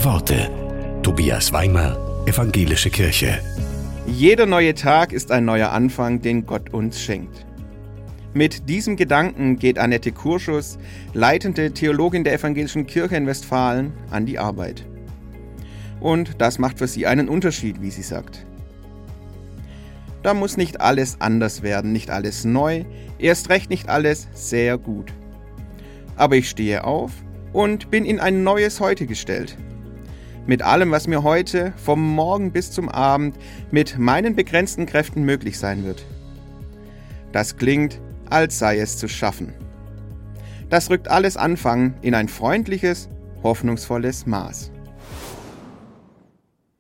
Worte. Tobias Weimer, Evangelische Kirche. Jeder neue Tag ist ein neuer Anfang, den Gott uns schenkt. Mit diesem Gedanken geht Annette Kurschus, leitende Theologin der Evangelischen Kirche in Westfalen, an die Arbeit. Und das macht für sie einen Unterschied, wie sie sagt. Da muss nicht alles anders werden, nicht alles neu, erst recht nicht alles sehr gut. Aber ich stehe auf und bin in ein neues Heute gestellt. Mit allem, was mir heute, vom Morgen bis zum Abend, mit meinen begrenzten Kräften möglich sein wird. Das klingt, als sei es zu schaffen. Das rückt alles Anfang in ein freundliches, hoffnungsvolles Maß.